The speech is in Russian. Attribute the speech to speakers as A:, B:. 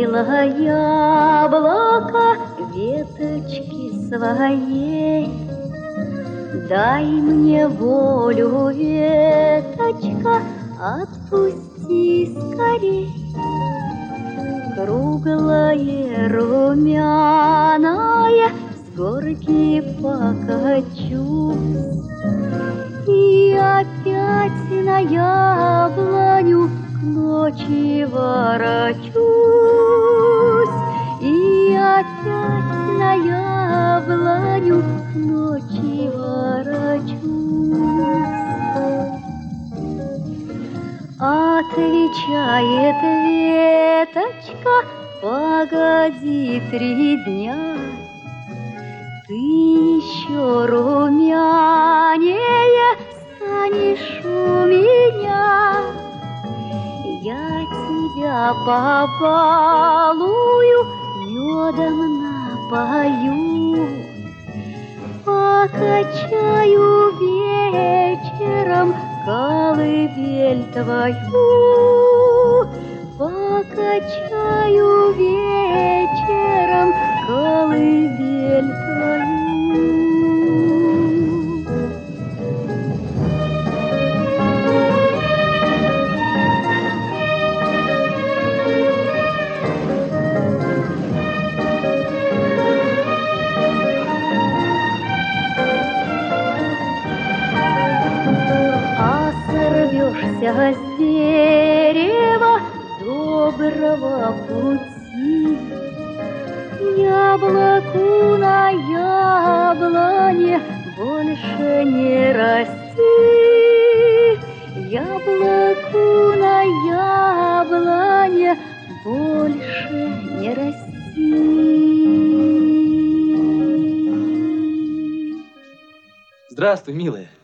A: Сложила яблоко веточки своей. Дай мне волю, веточка, отпусти скорей. Круглое, румяное, с горки покачусь. И опять на яблоню к ночи ворочусь. И опять на яблоню к ночи ворочусь. Отвечает веточка: погоди 3 дня. Ты еще румянее станешь у меня. Я тебя побалую, медом напою, покачаю вечером колыбель твою. Покачаю вечером колыбель твою. Сорвешься с дерева доброго пути, яблоку на яблоне больше не расти. Яблоку на яблоне больше не расти.
B: Здравствуй, милая.